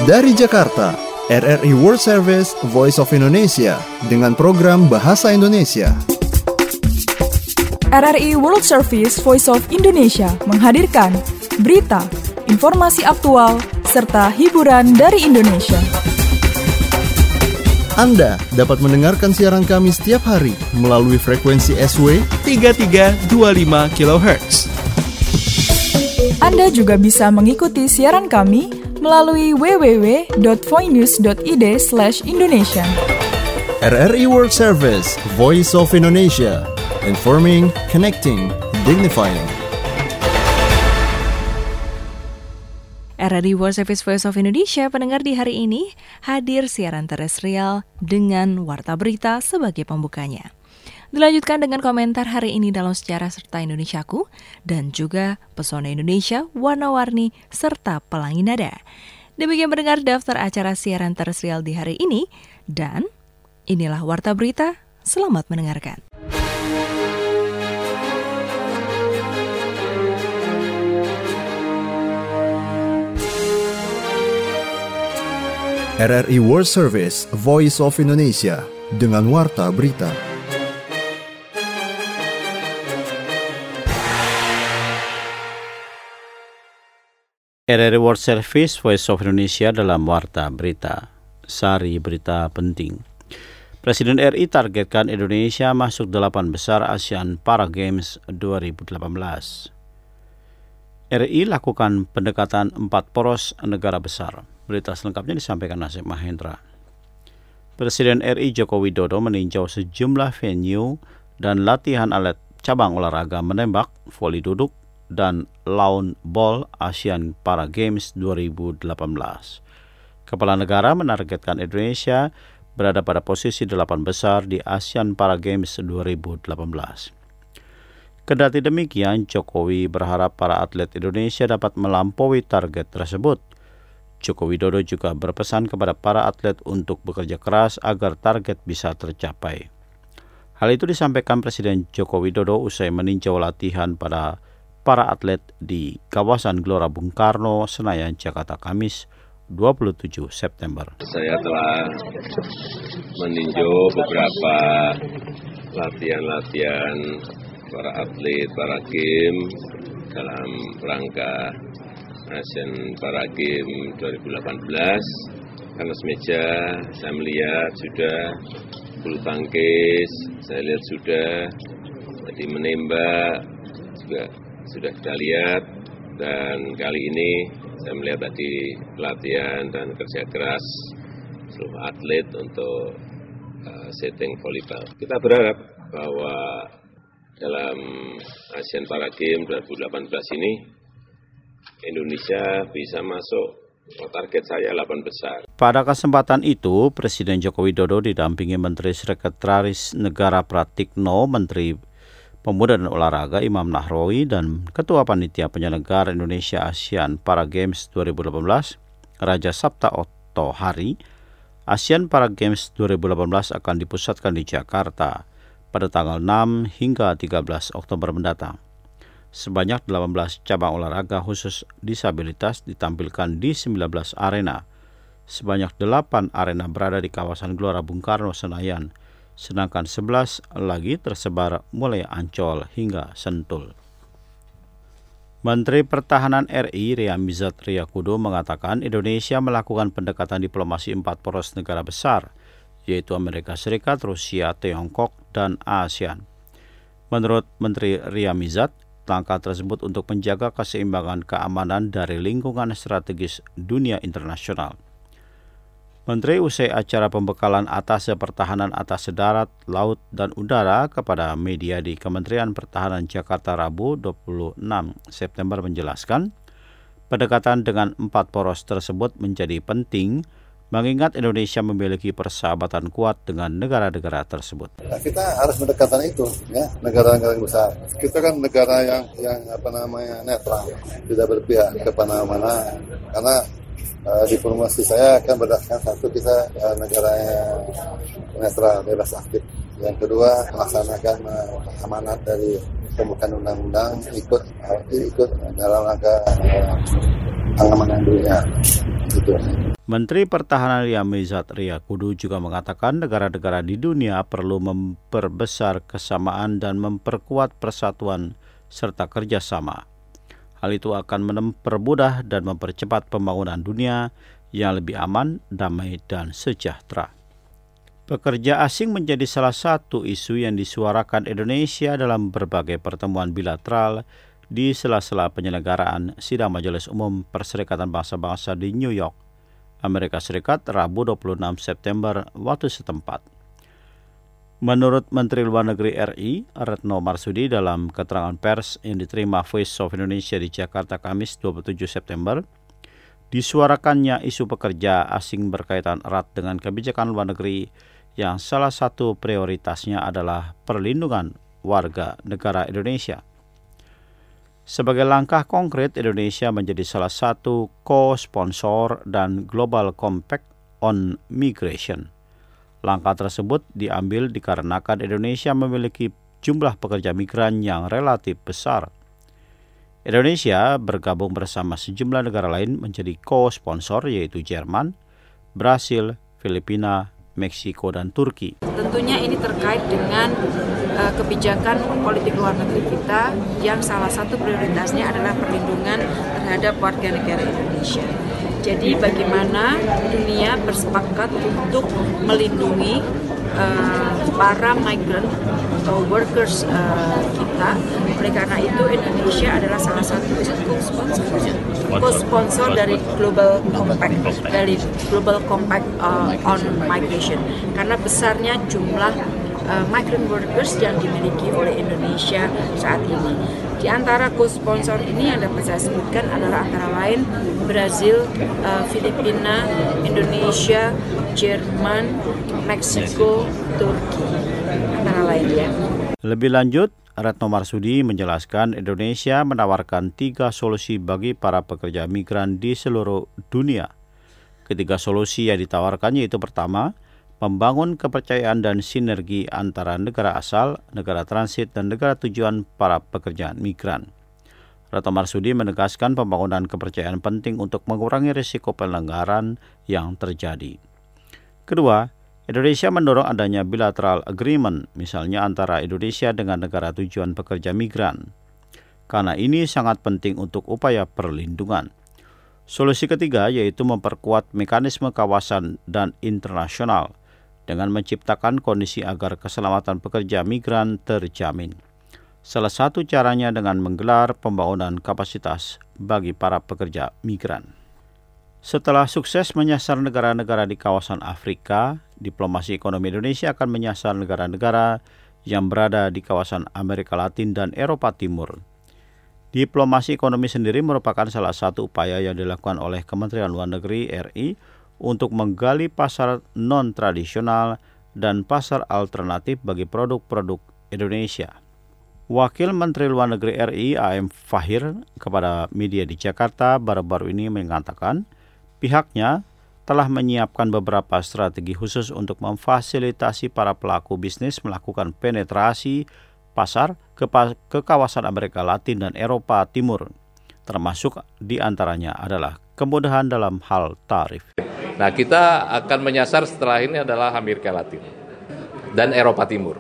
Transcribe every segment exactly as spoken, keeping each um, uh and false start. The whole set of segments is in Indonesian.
Dari Jakarta, R R I World Service Voice of Indonesia dengan program Bahasa Indonesia. R R I World Service Voice of Indonesia menghadirkan berita, informasi aktual, serta hiburan dari Indonesia. Anda dapat mendengarkan siaran kami setiap hari melalui frekuensi S W tiga tiga dua lima kilohertz. Anda juga bisa mengikuti siaran kami melalui w w w dot voinews dot i d slash indonesia. R R I World Service Voice of Indonesia. Informing, connecting, dignifying. R R I World Service Voice of Indonesia pendengar di hari ini hadir siaran terestrial dengan Warta Berita sebagai pembukanya. Dilanjutkan dengan komentar hari ini dalam sejarah serta Indonesiaku dan juga pesona Indonesia, warna-warni, serta pelangi nada. Demikian mendengar daftar acara siaran terestrial di hari ini dan inilah Warta Berita. Selamat mendengarkan. R R I World Service Voice of Indonesia dengan Warta Berita. R R I World Service Voice of Indonesia dalam Warta Berita. Sari berita penting. Presiden R I targetkan Indonesia masuk delapan besar ASEAN Para Games dua ribu delapan belas. R I lakukan pendekatan empat poros negara besar. Berita selengkapnya disampaikan Nasib Mahendra. Presiden R I Joko Widodo meninjau sejumlah venue dan latihan atlet cabang olahraga menembak, voli duduk, dan lawn ball ASEAN Para Games dua ribu delapan belas. Kepala negara menargetkan Indonesia berada pada posisi delapan besar di ASEAN Para Games dua ribu delapan belas. Kendati demikian, Jokowi berharap para atlet Indonesia dapat melampaui target tersebut. Joko Widodo juga berpesan kepada para atlet untuk bekerja keras agar target bisa tercapai. Hal itu disampaikan Presiden Joko Widodo usai meninjau latihan pada para atlet di kawasan Gelora Bung Karno, Senayan, Jakarta, Kamis dua puluh tujuh September. Saya telah meninjau beberapa latihan-latihan para atlet, para game dalam rangka ASEAN Para Games dua ribu delapan belas. Tenis meja saya melihat sudah, bulu tangkis saya lihat sudah, jadi menembak juga sudah kita lihat, dan kali ini saya melihat tadi pelatihan dan kerja keras seluruh atlet untuk uh, setting volleyball. Kita berharap bahwa dalam ASEAN Para Games dua ribu delapan belas ini Indonesia bisa masuk, oh, target saya delapan besar. Pada kesempatan itu, Presiden Joko Widodo didampingi Menteri Sekretaris Negara Pratikno, Menteri Pemuda dan Olahraga Imam Nahrawi, dan Ketua Panitia Penyelenggara Indonesia ASEAN Para Games dua ribu delapan belas, Raja Sabta Oktohari. ASEAN Para Games dua ribu delapan belas akan dipusatkan di Jakarta pada tanggal enam hingga tiga belas Oktober mendatang. Sebanyak delapan belas cabang olahraga khusus disabilitas ditampilkan di sembilan belas arena. Sebanyak delapan arena berada di kawasan Gelora Bung Karno, Senayan, sedangkan sebelas lagi tersebar mulai Ancol hingga Sentul. Menteri Pertahanan R I Riamizat Riyakudu mengatakan Indonesia melakukan pendekatan diplomasi empat poros negara besar, yaitu Amerika Serikat, Rusia, Tiongkok, dan ASEAN. Menurut Menteri Riamizat, langkah tersebut untuk menjaga keseimbangan keamanan dari lingkungan strategis dunia internasional. Menteri usai acara pembekalan atase pertahanan atase darat, laut, dan udara kepada media di Kementerian Pertahanan Jakarta Rabu dua puluh enam September menjelaskan, pendekatan dengan empat poros tersebut menjadi penting mengingat Indonesia memiliki persahabatan kuat dengan negara-negara tersebut. Nah, kita harus mendekatan itu, ya, negara-negara besar. Kita kan negara yang yang apa namanya netral, tidak berpihak ke mana-mana. Karena uh, diplomasi saya akan berdasarkan satu, kita uh, negara yang netral, bebas aktif. Yang kedua, melaksanakan uh, amanat dari pembukaan undang-undang, ikut uh, ikut dalam rangka uh, pengamanan dunia. Itu. Menteri Pertahanan Ria Mizat Riyakudu juga mengatakan negara-negara di dunia perlu memperbesar kesamaan dan memperkuat persatuan serta kerjasama. Hal itu akan mempermudah dan mempercepat pembangunan dunia yang lebih aman, damai, dan sejahtera. Pekerja asing menjadi salah satu isu yang disuarakan Indonesia dalam berbagai pertemuan bilateral di sela-sela penyelenggaraan Sidang Majelis Umum Perserikatan Bangsa-Bangsa di New York, Amerika Serikat, Rabu dua puluh enam September waktu setempat. Menurut Menteri Luar Negeri R I, Retno Marsudi, dalam keterangan pers yang diterima Voice of Indonesia di Jakarta Kamis dua puluh tujuh September, disuarakannya isu pekerja asing berkaitan erat dengan kebijakan luar negeri yang salah satu prioritasnya adalah perlindungan warga negara Indonesia. Sebagai langkah konkret, Indonesia menjadi salah satu co-sponsor dan Global Compact on Migration. Langkah tersebut diambil dikarenakan Indonesia memiliki jumlah pekerja migran yang relatif besar. Indonesia bergabung bersama sejumlah negara lain menjadi co-sponsor, yaitu Jerman, Brasil, Filipina, Meksiko, dan Turki. Tentunya ini terkait dengan uh, kebijakan politik luar negeri kita yang salah satu prioritasnya adalah perlindungan terhadap warga negara Indonesia. Jadi bagaimana dunia bersepakat untuk melindungi uh, para migrant atau workers uh, kita. Oleh karena itu Indonesia adalah salah satu co-sponsor dari Global Compact, dari Global Compact uh, on Migration. Karena besarnya jumlah uh, migrant workers yang dimiliki oleh Indonesia saat ini. Di antara co-sponsor ini yang dapat saya sebutkan adalah antara lain Brasil, uh, Filipina, Indonesia, Jerman, Meksiko, Turki, antara lain ya. Lebih lanjut, Retno Marsudi menjelaskan Indonesia menawarkan tiga solusi bagi para pekerja migran di seluruh dunia. Ketiga solusi yang ditawarkan yaitu pertama, membangun kepercayaan dan sinergi antara negara asal, negara transit, dan negara tujuan para pekerja migran. Retno Marsudi menegaskan pembangunan kepercayaan penting untuk mengurangi risiko pelanggaran yang terjadi. Kedua, Indonesia mendorong adanya bilateral agreement, misalnya antara Indonesia dengan negara tujuan pekerja migran, karena ini sangat penting untuk upaya perlindungan. Solusi ketiga yaitu memperkuat mekanisme kawasan dan internasional dengan menciptakan kondisi agar keselamatan pekerja migran terjamin. Salah satu caranya dengan menggelar pembangunan kapasitas bagi para pekerja migran. Setelah sukses menyasar negara-negara di kawasan Afrika, diplomasi ekonomi Indonesia akan menyasar negara-negara yang berada di kawasan Amerika Latin dan Eropa Timur. Diplomasi ekonomi sendiri merupakan salah satu upaya yang dilakukan oleh Kementerian Luar Negeri R I untuk menggali pasar non-tradisional dan pasar alternatif bagi produk-produk Indonesia. Wakil Menteri Luar Negeri R I A M Fahir kepada media di Jakarta baru-baru ini mengatakan pihaknya telah menyiapkan beberapa strategi khusus untuk memfasilitasi para pelaku bisnis melakukan penetrasi pasar ke, ke kawasan Amerika Latin dan Eropa Timur, termasuk diantaranya adalah kemudahan dalam hal tarif. Nah, kita akan menyasar setelah ini adalah Amerika Latin dan Eropa Timur.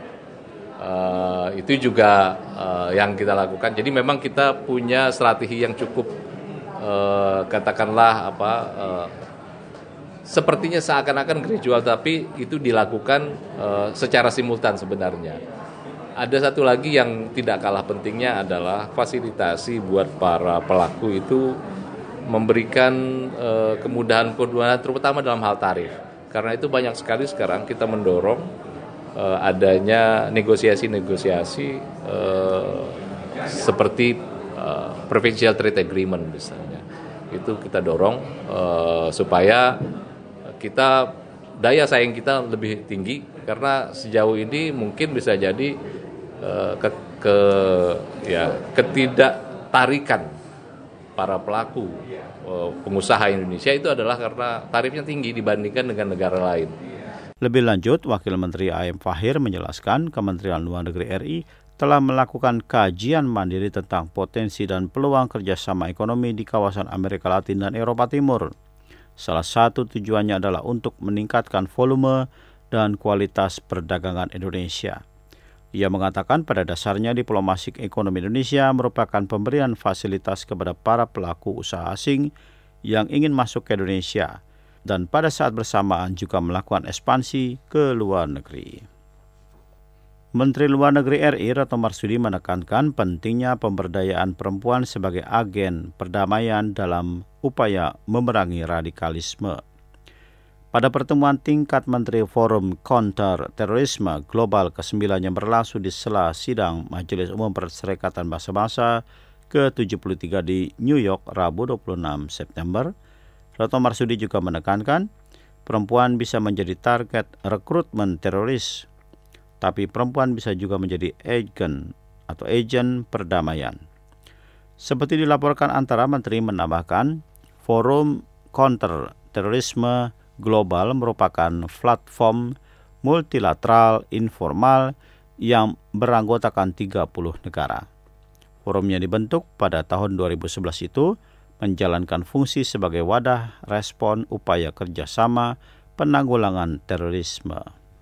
Uh, itu juga uh, yang kita lakukan. Jadi memang kita punya strategi yang cukup uh, katakanlah apa uh, sepertinya seakan-akan gradual, tapi itu dilakukan uh, secara simultan sebenarnya. Ada satu lagi yang tidak kalah pentingnya adalah fasilitasi buat para pelaku itu memberikan uh, kemudahan-kemudahan terutama dalam hal tarif. Karena itu banyak sekali sekarang kita mendorong uh, adanya negosiasi-negosiasi uh, seperti uh, Provincial Trade Agreement misalnya. Itu kita dorong uh, supaya kita daya saing kita lebih tinggi, karena sejauh ini mungkin bisa jadi uh, ke, ke ya ketidaktarikan para pelaku uh, pengusaha Indonesia itu adalah karena tarifnya tinggi dibandingkan dengan negara lain. Lebih lanjut, Wakil Menteri A M Fahir menjelaskan Kementerian Luar Negeri R I telah melakukan kajian mandiri tentang potensi dan peluang kerjasama ekonomi di kawasan Amerika Latin dan Eropa Timur. Salah satu tujuannya adalah untuk meningkatkan volume dan kualitas perdagangan Indonesia. Ia mengatakan pada dasarnya diplomasi ekonomi Indonesia merupakan pemberian fasilitas kepada para pelaku usaha asing yang ingin masuk ke Indonesia dan pada saat bersamaan juga melakukan ekspansi ke luar negeri. Menteri Luar Negeri R I Retno Marsudi menekankan pentingnya pemberdayaan perempuan sebagai agen perdamaian dalam upaya memerangi radikalisme. Pada pertemuan tingkat Menteri Forum Counter Terorisme Global kesembilan yang berlangsung di sela sidang Majelis Umum Perserikatan Bangsa-Bangsa ke tujuh puluh tiga di New York, Rabu dua puluh enam September, Retno Marsudi juga menekankan perempuan bisa menjadi target rekrutmen teroris, tapi perempuan bisa juga menjadi agen atau agen perdamaian. Seperti dilaporkan antara menteri menambahkan, Forum Counter Terorisme Global merupakan platform multilateral informal yang beranggotakan tiga puluh negara. Forumnya dibentuk pada tahun dua ribu sebelas itu menjalankan fungsi sebagai wadah respon upaya kerjasama penanggulangan terorisme.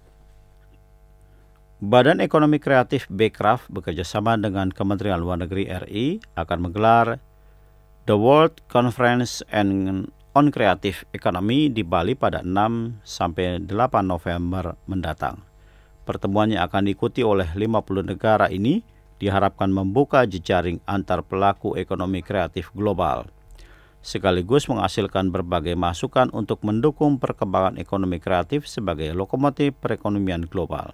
Badan Ekonomi Kreatif Bekraf bekerjasama dengan Kementerian Luar Negeri R I akan menggelar The World Conference on Creative Economy di Bali pada enam sampai delapan November mendatang. Pertemuannya akan diikuti oleh lima puluh negara ini diharapkan membuka jejaring antar pelaku ekonomi kreatif global, sekaligus menghasilkan berbagai masukan untuk mendukung perkembangan ekonomi kreatif sebagai lokomotif perekonomian global.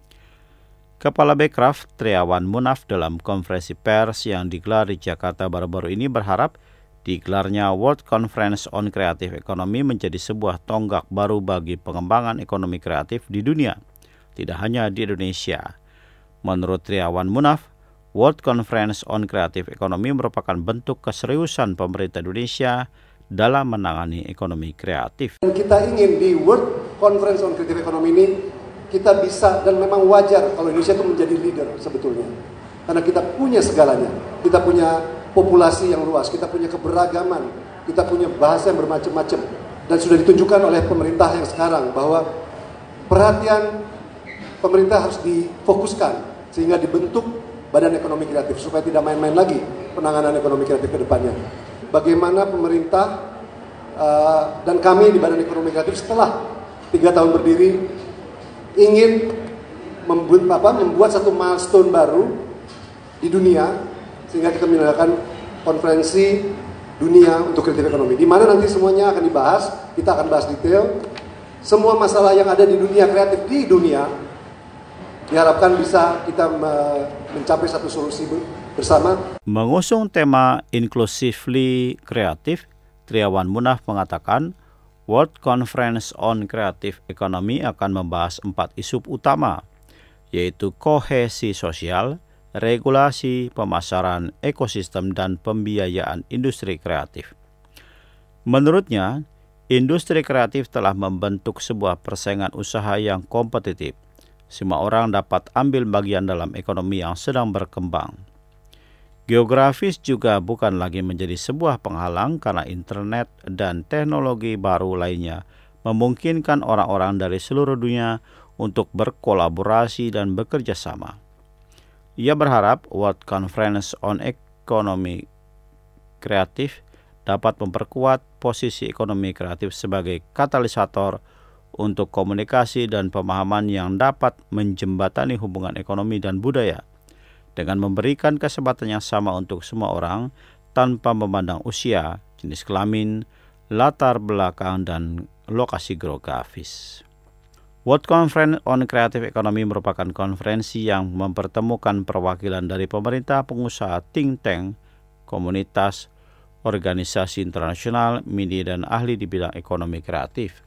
Kepala Bekraf, Triawan Munaf, dalam konferensi pers yang digelar di Jakarta baru-baru ini berharap digelarnya World Conference on Creative Economy menjadi sebuah tonggak baru bagi pengembangan ekonomi kreatif di dunia, tidak hanya di Indonesia. Menurut Triawan Munaf, World Conference on Creative Economy merupakan bentuk keseriusan pemerintah Indonesia dalam menangani ekonomi kreatif. Kita ingin di World Conference on Creative Economy ini kita bisa, dan memang wajar kalau Indonesia itu menjadi leader sebetulnya. Karena kita punya segalanya, kita punya populasi yang luas, kita punya keberagaman, kita punya bahasa yang bermacam-macam, dan sudah ditunjukkan oleh pemerintah yang sekarang bahwa perhatian pemerintah harus difokuskan sehingga dibentuk Badan Ekonomi Kreatif supaya tidak main-main lagi penanganan ekonomi kreatif ke depannya. Bagaimana pemerintah uh, dan kami di Badan Ekonomi Kreatif setelah tiga tahun berdiri ingin membuat, apa, membuat satu milestone baru di dunia sehingga kita menyelenggarakan konferensi dunia untuk kreatif ekonomi, di mana nanti semuanya akan dibahas, kita akan bahas detail, semua masalah yang ada di dunia kreatif di dunia, diharapkan bisa kita mencapai satu solusi bersama. Mengusung tema Inclusively Creative, Triawan Munaf mengatakan World Conference on Creative Economy akan membahas empat isu utama, yaitu kohesi sosial, regulasi, pemasaran, ekosistem, dan pembiayaan industri kreatif. Menurutnya, industri kreatif telah membentuk sebuah persaingan usaha yang kompetitif. Semua orang dapat ambil bagian dalam ekonomi yang sedang berkembang. Geografis juga bukan lagi menjadi sebuah penghalang karena internet dan teknologi baru lainnya memungkinkan orang-orang dari seluruh dunia untuk berkolaborasi dan bekerja sama. Ia berharap World Conference on Economy Kreatif dapat memperkuat posisi ekonomi kreatif sebagai katalisator untuk komunikasi dan pemahaman yang dapat menjembatani hubungan ekonomi dan budaya dengan memberikan kesempatan yang sama untuk semua orang tanpa memandang usia, jenis kelamin, latar belakang, dan lokasi geografis. World Conference on Creative Economy merupakan konferensi yang mempertemukan perwakilan dari pemerintah, pengusaha, think tank, komunitas, organisasi internasional, media, dan ahli di bidang ekonomi kreatif.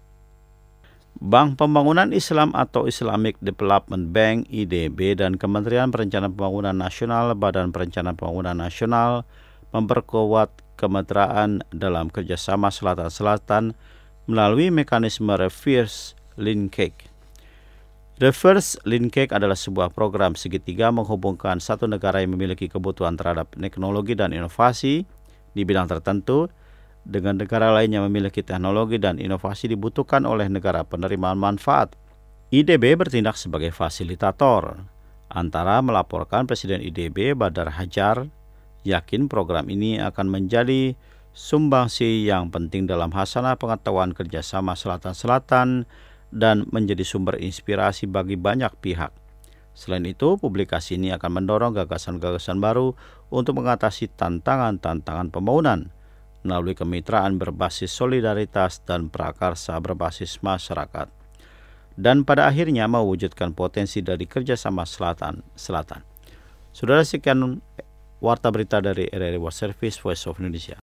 Bank Pembangunan Islam atau Islamic Development Bank I D B dan Kementerian Perencanaan Pembangunan Nasional, Badan Perencanaan Pembangunan Nasional memperkuat kemitraan dalam kerjasama Selatan-Selatan melalui mekanisme reverse linkage. Reverse linkage adalah sebuah program segitiga menghubungkan satu negara yang memiliki kebutuhan terhadap teknologi dan inovasi di bidang tertentu dengan negara lain yang memiliki teknologi dan inovasi dibutuhkan oleh negara penerimaan manfaat. I D B bertindak sebagai fasilitator, antara melaporkan Presiden I D B Badar Hajar yakin program ini akan menjadi sumbangsi yang penting dalam hasanah pengetahuan kerjasama Selatan-Selatan dan menjadi sumber inspirasi bagi banyak pihak. Selain itu, publikasi ini akan mendorong gagasan-gagasan baru untuk mengatasi tantangan-tantangan pembangunan melalui kemitraan berbasis solidaritas dan prakarsa berbasis masyarakat. Dan pada akhirnya mewujudkan potensi dari kerjasama Selatan-Selatan. Saudara, sekian warta berita dari R R I World Service Voice of Indonesia.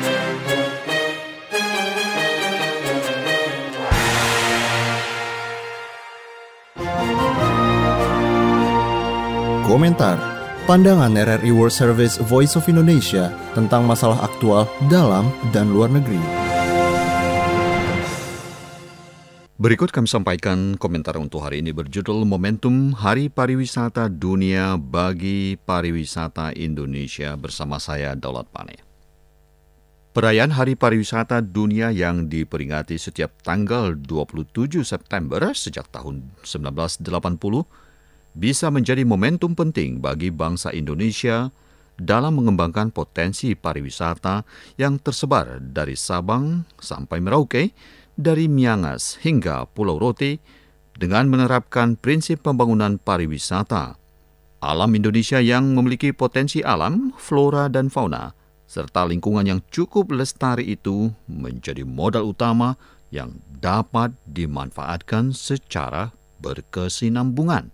Komentar, pandangan R R I World Service Voice of Indonesia tentang masalah aktual dalam dan luar negeri. Berikut kami sampaikan komentar untuk hari ini berjudul Momentum Hari Pariwisata Dunia bagi Pariwisata Indonesia bersama saya Daulat Pane. Perayaan Hari Pariwisata Dunia yang diperingati setiap tanggal dua puluh tujuh September sejak tahun sembilan belas delapan puluh bisa menjadi momentum penting bagi bangsa Indonesia dalam mengembangkan potensi pariwisata yang tersebar dari Sabang sampai Merauke, dari Miangas hingga Pulau Rote, dengan menerapkan prinsip pembangunan pariwisata. Alam Indonesia yang memiliki potensi alam, flora dan fauna, serta lingkungan yang cukup lestari itu menjadi modal utama yang dapat dimanfaatkan secara berkesinambungan.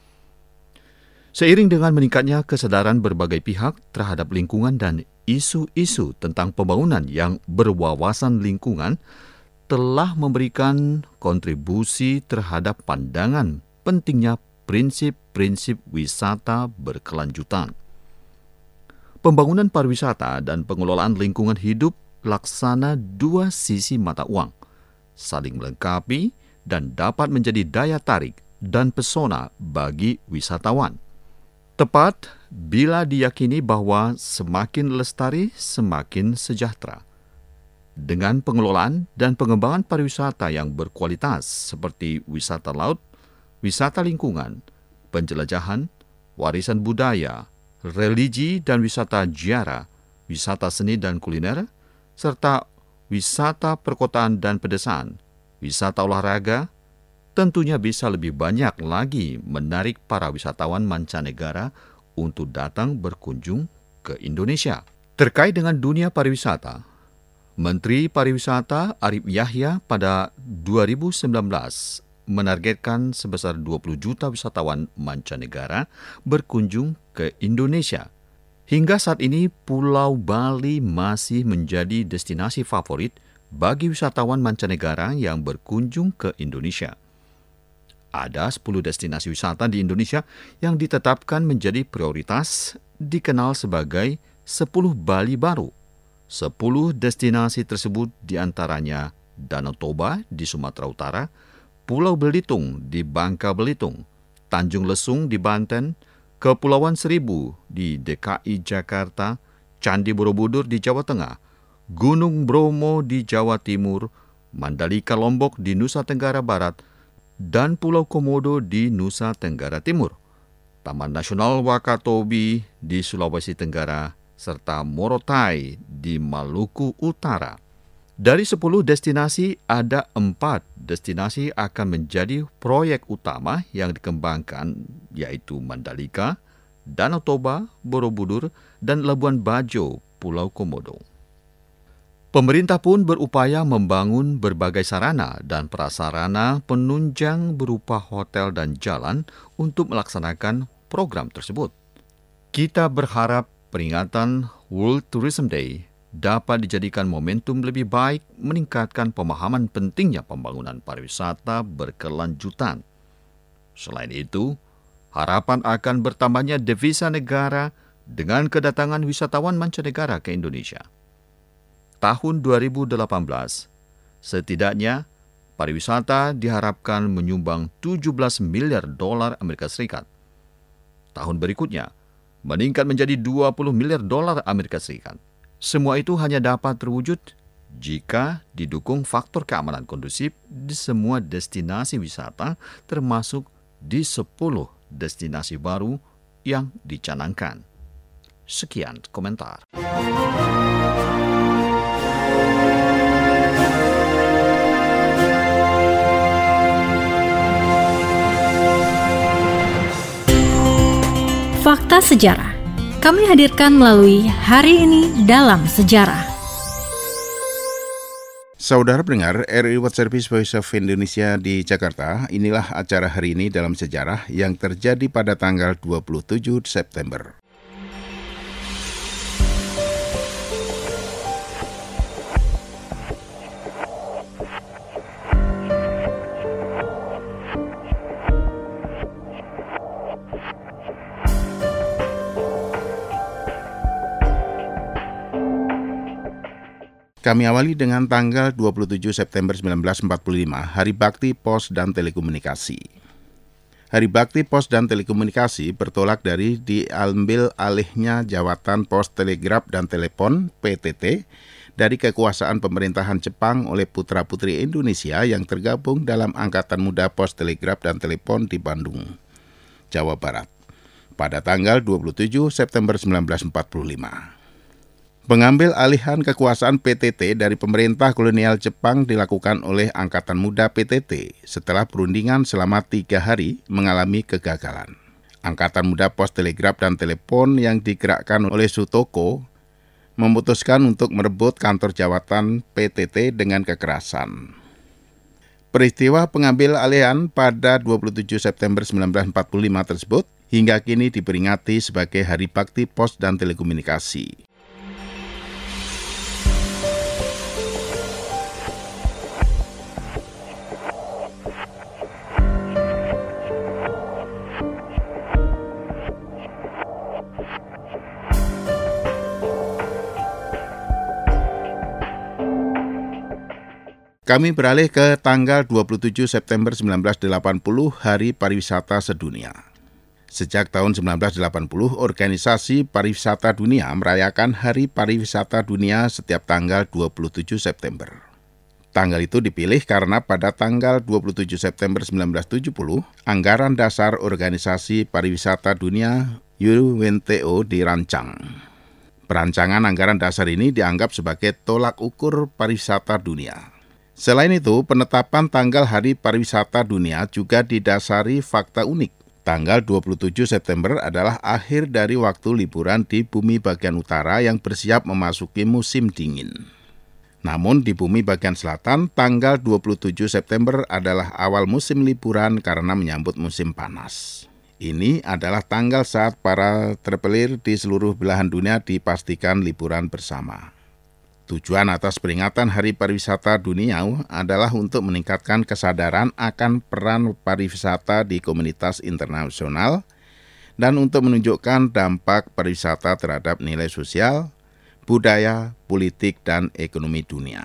Seiring dengan meningkatnya kesadaran berbagai pihak terhadap lingkungan dan isu-isu tentang pembangunan yang berwawasan lingkungan, telah memberikan kontribusi terhadap pandangan pentingnya prinsip-prinsip wisata berkelanjutan. Pembangunan pariwisata dan pengelolaan lingkungan hidup laksana dua sisi mata uang, saling melengkapi dan dapat menjadi daya tarik dan pesona bagi wisatawan. Tepat bila diyakini bahwa semakin lestari, semakin sejahtera. Dengan pengelolaan dan pengembangan pariwisata yang berkualitas seperti wisata laut, wisata lingkungan, penjelajahan, warisan budaya, religi dan wisata ziarah, wisata seni dan kuliner, serta wisata perkotaan dan pedesaan, wisata olahraga, tentunya bisa lebih banyak lagi menarik para wisatawan mancanegara untuk datang berkunjung ke Indonesia. Terkait dengan dunia pariwisata, Menteri Pariwisata Arief Yahya pada dua ribu sembilan belas menargetkan sebesar dua puluh juta wisatawan mancanegara berkunjung ke Indonesia. Hingga saat ini, Pulau Bali masih menjadi destinasi favorit bagi wisatawan mancanegara yang berkunjung ke Indonesia. Ada sepuluh destinasi wisata di Indonesia yang ditetapkan menjadi prioritas, dikenal sebagai sepuluh Bali baru. Sepuluh destinasi tersebut diantaranya Danau Toba di Sumatera Utara, Pulau Belitung di Bangka Belitung, Tanjung Lesung di Banten, Kepulauan Seribu di D K I Jakarta, Candi Borobudur di Jawa Tengah, Gunung Bromo di Jawa Timur, Mandalika Lombok di Nusa Tenggara Barat, dan Pulau Komodo di Nusa Tenggara Timur, Taman Nasional Wakatobi di Sulawesi Tenggara, serta Morotai di Maluku Utara. Dari sepuluh destinasi, ada empat destinasi akan menjadi proyek utama yang dikembangkan, yaitu Mandalika, Danau Toba, Borobudur, dan Labuan Bajo, Pulau Komodo. Pemerintah pun berupaya membangun berbagai sarana dan prasarana penunjang berupa hotel dan jalan untuk melaksanakan program tersebut. Kita berharap peringatan World Tourism Day dapat dijadikan momentum lebih baik meningkatkan pemahaman pentingnya pembangunan pariwisata berkelanjutan. Selain itu, harapan akan bertambahnya devisa negara dengan kedatangan wisatawan mancanegara ke Indonesia. Tahun dua ribu delapan belas, setidaknya pariwisata diharapkan menyumbang tujuh belas miliar dolar Amerika Serikat. Tahun berikutnya, meningkat menjadi dua puluh miliar dolar Amerika Serikat. Semua itu hanya dapat terwujud jika didukung faktor keamanan kondusif di semua destinasi wisata, termasuk di sepuluh destinasi baru yang dicanangkan. Sekian komentar. Fakta Sejarah kami hadirkan melalui Hari Ini Dalam Sejarah. Saudara pendengar, R I World Service Voice of Indonesia di Jakarta, inilah acara Hari Ini Dalam Sejarah yang terjadi pada tanggal dua puluh tujuh September. Kami awali dengan tanggal dua puluh tujuh September seribu sembilan ratus empat puluh lima, Hari Bakti Pos dan Telekomunikasi. Hari Bakti Pos dan Telekomunikasi bertolak dari diambil alihnya jabatan Pos Telegraf dan Telepon P T T dari kekuasaan pemerintahan Jepang oleh putra-putri Indonesia yang tergabung dalam Angkatan Muda Pos Telegraf dan Telepon di Bandung, Jawa Barat, pada tanggal dua puluh tujuh September seribu sembilan ratus empat puluh lima. Pengambil alihan kekuasaan P T T dari pemerintah kolonial Jepang dilakukan oleh Angkatan Muda P T T setelah perundingan selama tiga hari mengalami kegagalan. Angkatan Muda Pos Telegraf dan Telepon yang digerakkan oleh Sutoko memutuskan untuk merebut kantor jabatan P T T dengan kekerasan. Peristiwa pengambil alihan pada dua puluh tujuh September seribu sembilan ratus empat puluh lima tersebut hingga kini diperingati sebagai Hari Bakti Pos dan Telekomunikasi. Kami beralih ke tanggal dua puluh tujuh September seribu sembilan ratus delapan puluh, Hari Pariwisata Sedunia. Sejak tahun seribu sembilan ratus delapan puluh, Organisasi Pariwisata Dunia merayakan Hari Pariwisata Dunia setiap tanggal dua puluh tujuh September. Tanggal itu dipilih karena pada tanggal dua puluh tujuh September seribu sembilan ratus tujuh puluh, Anggaran Dasar Organisasi Pariwisata Dunia U N T O dirancang. Perancangan anggaran dasar ini dianggap sebagai tolak ukur pariwisata dunia. Selain itu, penetapan tanggal Hari Pariwisata Dunia juga didasari fakta unik. Tanggal dua puluh tujuh September adalah akhir dari waktu liburan di bumi bagian utara yang bersiap memasuki musim dingin. Namun di bumi bagian selatan, tanggal dua puluh tujuh September adalah awal musim liburan karena menyambut musim panas. Ini adalah tanggal saat para traveler di seluruh belahan dunia dipastikan liburan bersama. Tujuan atas peringatan Hari Pariwisata Dunia adalah untuk meningkatkan kesadaran akan peran pariwisata di komunitas internasional dan untuk menunjukkan dampak pariwisata terhadap nilai sosial, budaya, politik, dan ekonomi dunia.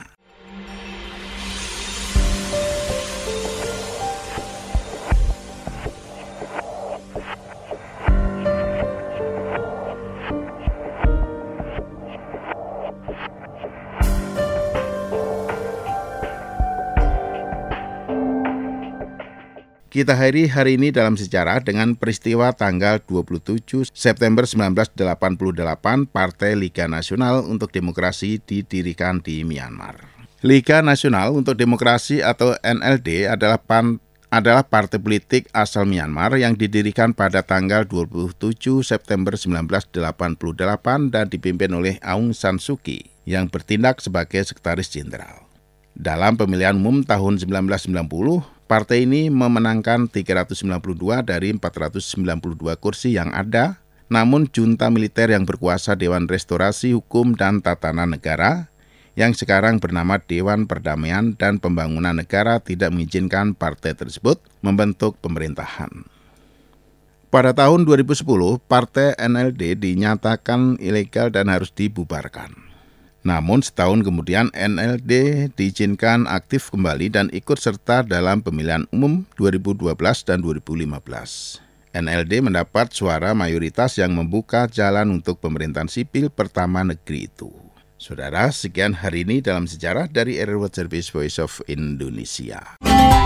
Kita akhiri hari ini dalam sejarah dengan peristiwa tanggal dua puluh tujuh September seribu sembilan ratus delapan puluh delapan, Partai Liga Nasional untuk Demokrasi didirikan di Myanmar. Liga Nasional untuk Demokrasi atau N L D adalah pan, adalah partai politik asal Myanmar yang didirikan pada tanggal dua puluh tujuh September seribu sembilan ratus delapan puluh delapan dan dipimpin oleh Aung San Suu Kyi yang bertindak sebagai sekretaris jenderal. Dalam pemilihan umum tahun seribu sembilan ratus sembilan puluh, partai ini memenangkan tiga ratus sembilan puluh dua dari empat ratus sembilan puluh dua kursi yang ada, namun junta militer yang berkuasa Dewan Restorasi Hukum dan Tatanan Negara, yang sekarang bernama Dewan Perdamaian dan Pembangunan Negara tidak mengizinkan partai tersebut membentuk pemerintahan. Pada tahun dua ribu sepuluh, partai N L D dinyatakan ilegal dan harus dibubarkan. Namun setahun kemudian N L D diizinkan aktif kembali dan ikut serta dalam pemilihan umum dua ribu dua belas dan dua ribu lima belas. N L D mendapat suara mayoritas yang membuka jalan untuk pemerintahan sipil pertama negeri itu. Saudara, sekian hari ini dalam sejarah dari R R World Service Voice of Indonesia.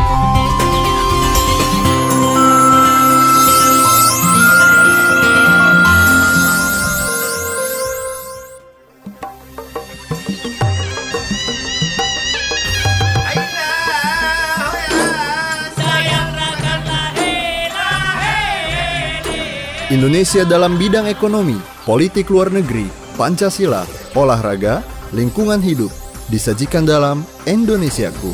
Indonesia dalam bidang ekonomi, politik luar negeri, Pancasila, olahraga, lingkungan hidup, disajikan dalam Indonesiaku.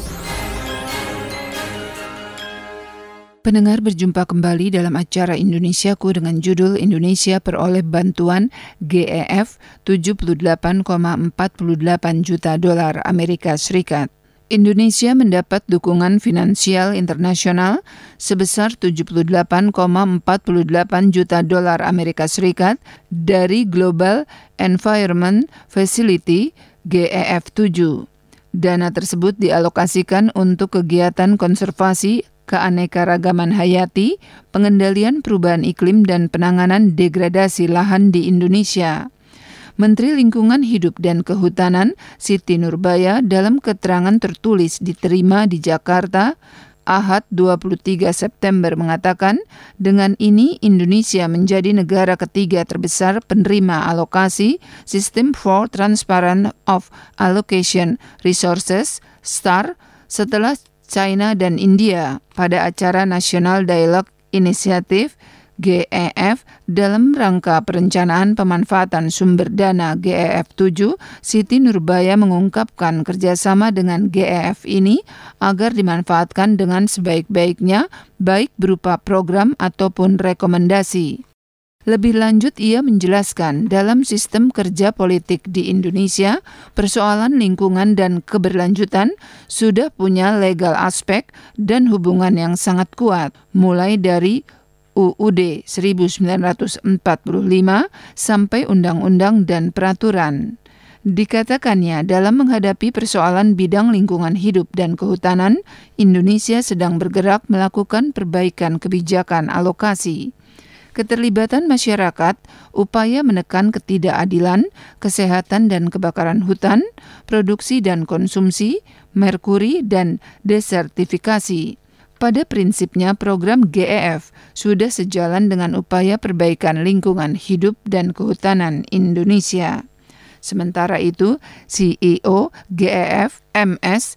Pendengar, berjumpa kembali dalam acara Indonesiaku dengan judul Indonesia peroleh bantuan G E F tujuh puluh delapan koma empat delapan juta dolar Amerika Serikat. Indonesia mendapat dukungan finansial internasional sebesar tujuh puluh delapan koma empat delapan juta dolar Amerika Serikat dari Global Environment Facility G E F tujuh. Dana tersebut dialokasikan untuk kegiatan konservasi keanekaragaman hayati, pengendalian perubahan iklim dan penanganan degradasi lahan di Indonesia. Menteri Lingkungan Hidup dan Kehutanan Siti Nurbaya dalam keterangan tertulis diterima di Jakarta Ahad dua puluh tiga September mengatakan, dengan ini Indonesia menjadi negara ketiga terbesar penerima alokasi System for Transparent of Allocation Resources S T A R setelah China dan India pada acara National Dialogue Initiative G E F dalam rangka perencanaan pemanfaatan sumber dana G E F tujuh, Siti Nurbaya mengungkapkan kerjasama dengan G E F ini agar dimanfaatkan dengan sebaik-baiknya, baik berupa program ataupun rekomendasi. Lebih lanjut, ia menjelaskan dalam sistem kerja politik di Indonesia, persoalan lingkungan dan keberlanjutan sudah punya legal aspek dan hubungan yang sangat kuat, mulai dari U U D seribu sembilan ratus empat puluh lima sampai undang-undang dan peraturan. Dikatakannya, dalam menghadapi persoalan bidang lingkungan hidup dan kehutanan, Indonesia sedang bergerak melakukan perbaikan kebijakan alokasi. Keterlibatan masyarakat, upaya menekan ketidakadilan, kesehatan dan kebakaran hutan, produksi dan konsumsi, merkuri dan desertifikasi. Pada prinsipnya, program G E F sudah sejalan dengan upaya perbaikan lingkungan hidup dan kehutanan Indonesia. Sementara itu, C E O G E F M S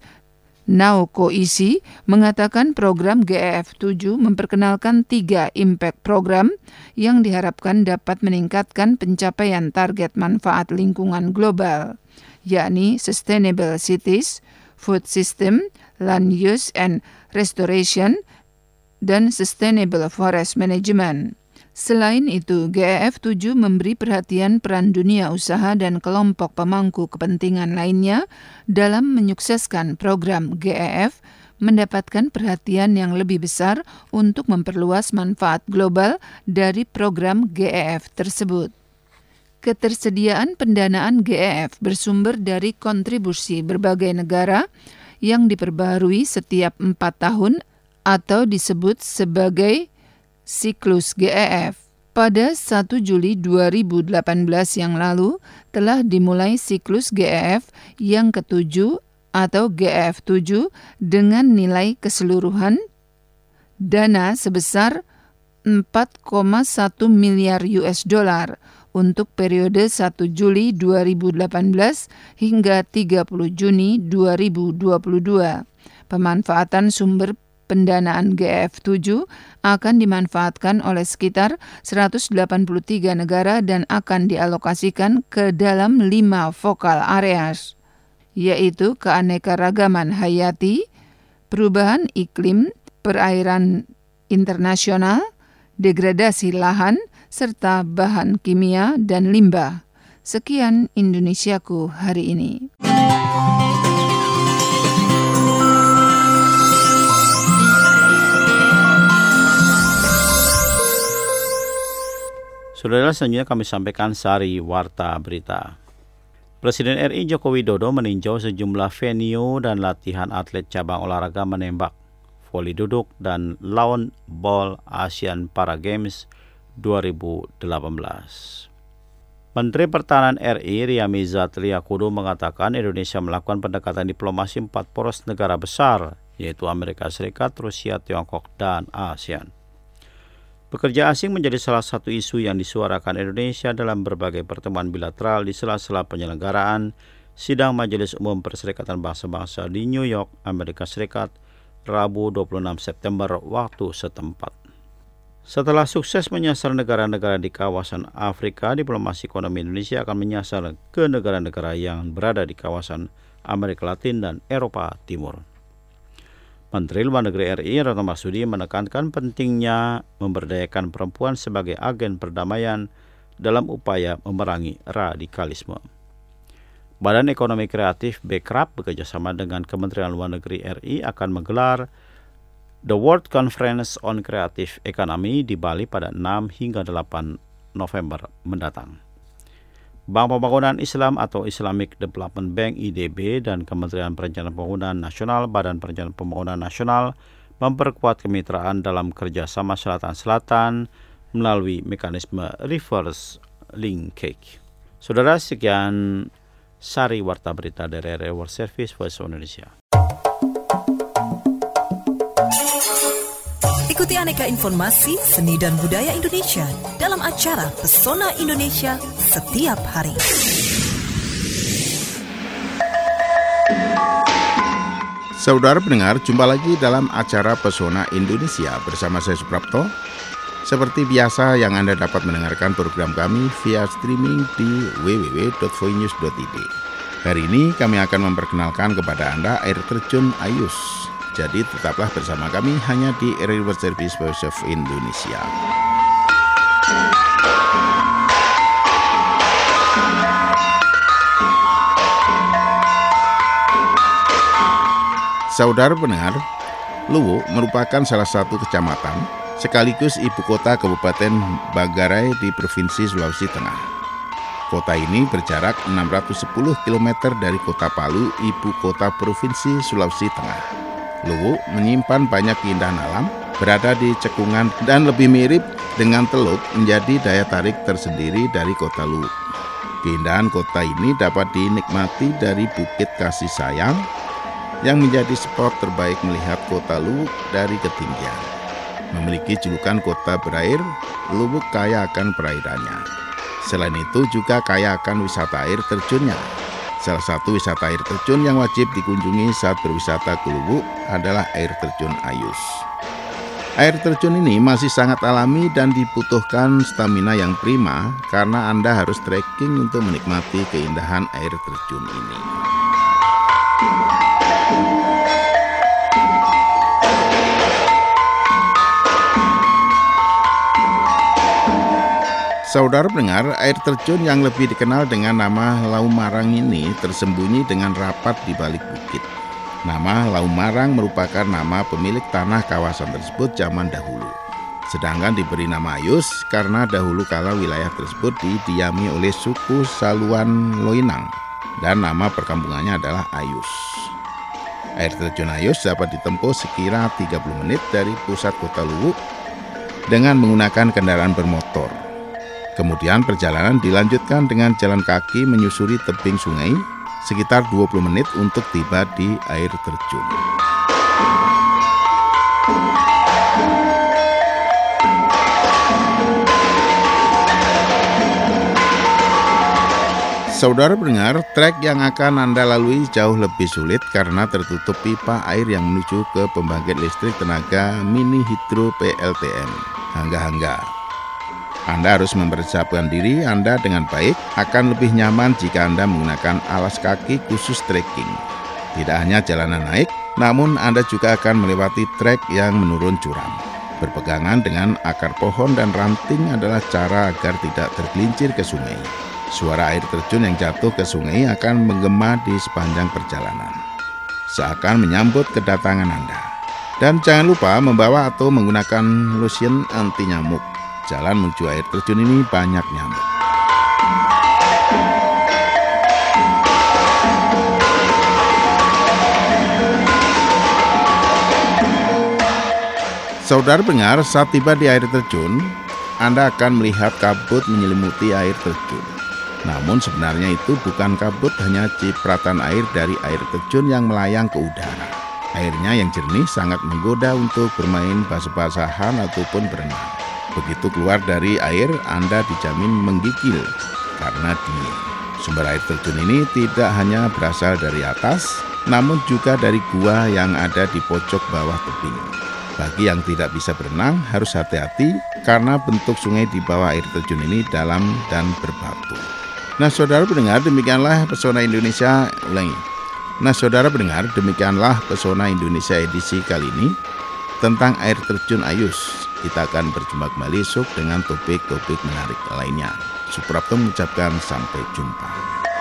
Naoko Isi mengatakan program G E F tujuh memperkenalkan tiga impact program yang diharapkan dapat meningkatkan pencapaian target manfaat lingkungan global, yakni Sustainable Cities, Food System, Land Use and Restoration, dan Sustainable Forest Management. Selain itu, G E F tujuh memberi perhatian peran dunia usaha dan kelompok pemangku kepentingan lainnya dalam menyukseskan program G E F, mendapatkan perhatian yang lebih besar untuk memperluas manfaat global dari program G E F tersebut. Ketersediaan pendanaan G E F bersumber dari kontribusi berbagai negara yang diperbaharui setiap empat tahun atau disebut sebagai siklus G E F. Pada satu Juli dua ribu delapan belas yang lalu telah dimulai siklus G E F yang ketujuh atau G E F tujuh dengan nilai keseluruhan dana sebesar empat koma satu miliar U S dollar untuk periode satu Juli dua ribu delapan belas hingga tiga puluh Juni dua ribu dua puluh dua. Pemanfaatan sumber pendanaan G E F tujuh akan dimanfaatkan oleh sekitar seratus delapan puluh tiga negara dan akan dialokasikan ke dalam lima focal areas, yaitu keanekaragaman hayati, perubahan iklim, perairan internasional, degradasi lahan, serta bahan kimia dan limbah. Sekian Indonesiaku hari ini. Saudara, selanjutnya kami sampaikan sari warta berita. Presiden R I Joko Widodo meninjau sejumlah venue dan latihan atlet cabang olahraga menembak, voli duduk, dan lawn ball Asian Para Games dua ribu delapan belas. Menteri Pertahanan R I Ria Mizar Triakudu mengatakan Indonesia melakukan pendekatan diplomasi empat poros negara besar, yaitu Amerika Serikat, Rusia, Tiongkok, dan ASEAN. Pekerja asing menjadi salah satu isu yang disuarakan Indonesia dalam berbagai pertemuan bilateral di sela-sela penyelenggaraan Sidang Majelis Umum Perserikatan Bangsa-Bangsa di New York, Amerika Serikat, Rabu dua puluh enam September waktu setempat. Setelah sukses menyasar negara-negara di kawasan Afrika, diplomasi ekonomi Indonesia akan menyasar ke negara-negara yang berada di kawasan Amerika Latin dan Eropa Timur. Menteri Luar Negeri R I Retno Marsudi menekankan pentingnya memberdayakan perempuan sebagai agen perdamaian dalam upaya memerangi radikalisme. Badan Ekonomi Kreatif B K R A P bekerjasama dengan Kementerian Luar Negeri R I akan menggelar The World Conference on Creative Economy di Bali pada enam hingga delapan November mendatang. Bank Pembangunan Islam atau Islamic Development Bank I D B dan Kementerian Perencanaan Pembangunan Nasional Badan Perencanaan Pembangunan Nasional memperkuat kemitraan dalam kerjasama Selatan-Selatan melalui mekanisme reverse linkage. Saudara, sekian sari warta berita dari R R I World Service Voice of Indonesia. Ikuti aneka informasi seni dan budaya Indonesia dalam acara Pesona Indonesia setiap hari. Saudara pendengar, jumpa lagi dalam acara Pesona Indonesia bersama saya Suprapto. Seperti biasa, yang Anda dapat mendengarkan program kami via streaming di w w w dot voinews dot i d. Hari ini kami akan memperkenalkan kepada Anda air terjun Ayus. Jadi tetaplah bersama kami hanya di R R I World Service Voice of Indonesia. Saudara pendengar, Luwu merupakan salah satu kecamatan sekaligus ibu kota Kabupaten Bagarai di Provinsi Sulawesi Tengah. Kota ini berjarak enam ratus sepuluh kilometer dari kota Palu, ibu kota Provinsi Sulawesi Tengah. Luwu menyimpan banyak keindahan alam, berada di cekungan dan lebih mirip dengan Teluk menjadi daya tarik tersendiri dari kota Luwu. Keindahan kota ini dapat dinikmati dari Bukit Kasih Sayang yang menjadi spot terbaik melihat kota Luwu dari ketinggian. Memiliki julukan kota berair, Luwu kaya akan perairannya. Selain itu juga kaya akan wisata air terjunnya. Salah satu wisata air terjun yang wajib dikunjungi saat berwisata ke Luwu adalah air terjun Ayus. Air terjun ini masih sangat alami dan dibutuhkan stamina yang prima karena Anda harus trekking untuk menikmati keindahan air terjun ini. Saudara pendengar, air terjun yang lebih dikenal dengan nama Laumarang ini tersembunyi dengan rapat di balik bukit. Nama Laumarang merupakan nama pemilik tanah kawasan tersebut zaman dahulu. Sedangkan diberi nama Ayus karena dahulu kala wilayah tersebut didiami oleh suku Saluan Loinang dan nama perkampungannya adalah Ayus. Air terjun Ayus dapat ditempuh sekira tiga puluh menit dari pusat kota Luwu dengan menggunakan kendaraan bermotor. Kemudian perjalanan dilanjutkan dengan jalan kaki menyusuri tebing sungai sekitar dua puluh menit untuk tiba di air terjun. Saudara pendengar, trek yang akan Anda lalui jauh lebih sulit karena tertutup pipa air yang menuju ke pembangkit listrik tenaga mini hidro P L T M, Hangga-Hangga. Anda harus mempersiapkan diri Anda dengan baik, akan lebih nyaman jika Anda menggunakan alas kaki khusus trekking. Tidak hanya jalanan naik, namun Anda juga akan melewati trek yang menurun curam. Berpegangan dengan akar pohon dan ranting adalah cara agar tidak tergelincir ke sungai. Suara air terjun yang jatuh ke sungai akan menggema di sepanjang perjalanan, seakan menyambut kedatangan Anda. Dan jangan lupa membawa atau menggunakan lotion anti nyamuk. Jalan menuju air terjun ini banyak nyamuk. Saudara pendengar, saat tiba di air terjun, Anda akan melihat kabut menyelimuti air terjun. Namun sebenarnya itu bukan kabut, hanya cipratan air dari air terjun yang melayang ke udara. Airnya yang jernih sangat menggoda untuk bermain basah-basahan ataupun berenang. Begitu keluar dari air, Anda dijamin menggigil karena dingin. Sumber air terjun ini tidak hanya berasal dari atas, namun juga dari gua yang ada di pojok bawah tebing. Bagi yang tidak bisa berenang, harus hati-hati karena bentuk sungai di bawah air terjun ini dalam dan berbatu. Nah, saudara pendengar, demikianlah Pesona Indonesia ulangi. Nah, saudara pendengar, demikianlah Pesona Indonesia edisi kali ini tentang air terjun Ayus. Kita akan berjumpa kembali esok dengan topik-topik menarik lainnya. Suprapto mengucapkan sampai jumpa.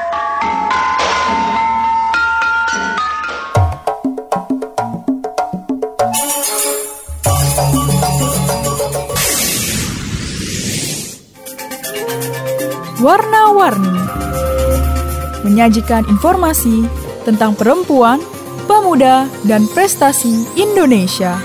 Warna-warni menyajikan informasi tentang perempuan, pemuda, dan prestasi Indonesia.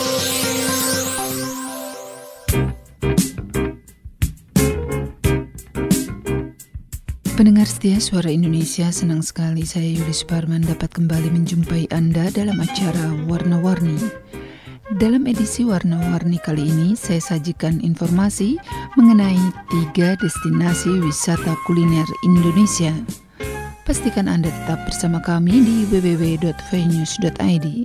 Pendengar setia Suara Indonesia, senang sekali saya Yuli Suparman dapat kembali menjumpai Anda dalam acara Warna-Warni. Dalam edisi Warna-Warni kali ini, saya sajikan informasi mengenai tiga destinasi wisata kuliner Indonesia. Pastikan Anda tetap bersama kami di w w w dot vnews dot i d.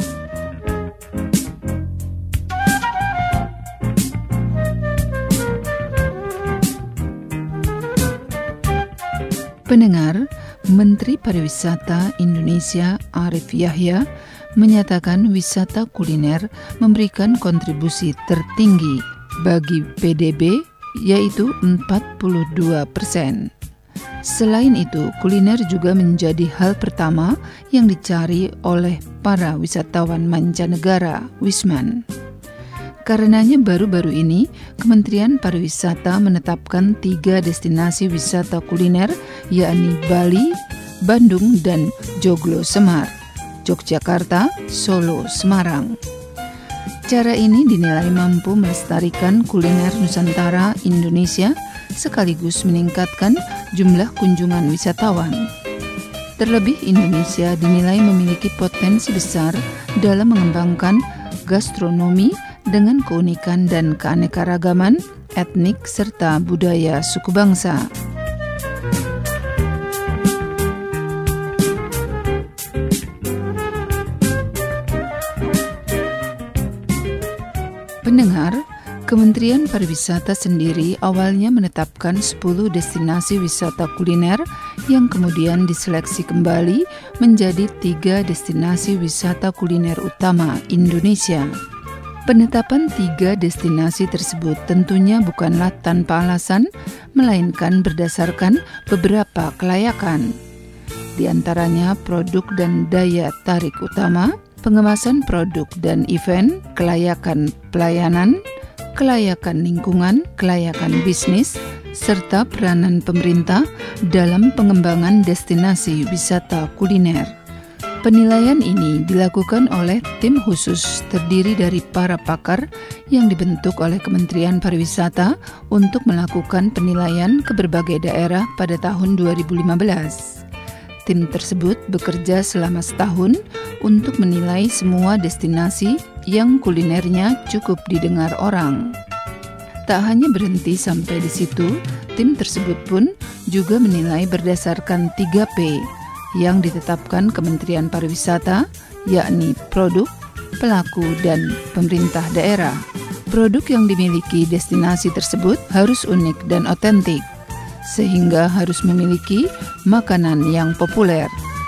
Pendengar, Menteri Pariwisata Indonesia Arief Yahya menyatakan wisata kuliner memberikan kontribusi tertinggi bagi P D B, yaitu empat puluh dua persen. Selain itu, kuliner juga menjadi hal pertama yang dicari oleh para wisatawan mancanegara, Wisman. Karenanya baru-baru ini, Kementerian Pariwisata menetapkan tiga destinasi wisata kuliner, yakni Bali, Bandung, dan Joglo Semar, Yogyakarta, Solo, Semarang. Cara ini dinilai mampu melestarikan kuliner Nusantara Indonesia sekaligus meningkatkan jumlah kunjungan wisatawan. Terlebih, Indonesia dinilai memiliki potensi besar dalam mengembangkan gastronomi dengan keunikan dan keanekaragaman etnik serta budaya suku bangsa. Pendengar, Kementerian Pariwisata sendiri awalnya menetapkan sepuluh destinasi wisata kuliner yang kemudian diseleksi kembali menjadi tiga destinasi wisata kuliner utama Indonesia. Penetapan tiga destinasi tersebut tentunya bukanlah tanpa alasan, melainkan berdasarkan beberapa kelayakan. Di antaranya produk dan daya tarik utama, pengemasan produk dan event, kelayakan pelayanan, kelayakan lingkungan, kelayakan bisnis, serta peranan pemerintah dalam pengembangan destinasi wisata kuliner. Penilaian ini dilakukan oleh tim khusus terdiri dari para pakar yang dibentuk oleh Kementerian Pariwisata untuk melakukan penilaian ke berbagai daerah pada tahun dua ribu lima belas. Tim tersebut bekerja selama setahun untuk menilai semua destinasi yang kulinernya cukup didengar orang. Tak hanya berhenti sampai di situ, tim tersebut pun juga menilai berdasarkan tiga P yang ditetapkan Kementerian Pariwisata, yakni produk, pelaku, dan pemerintah daerah. Produk yang dimiliki destinasi tersebut harus unik dan otentik, sehingga harus memiliki makanan yang populer.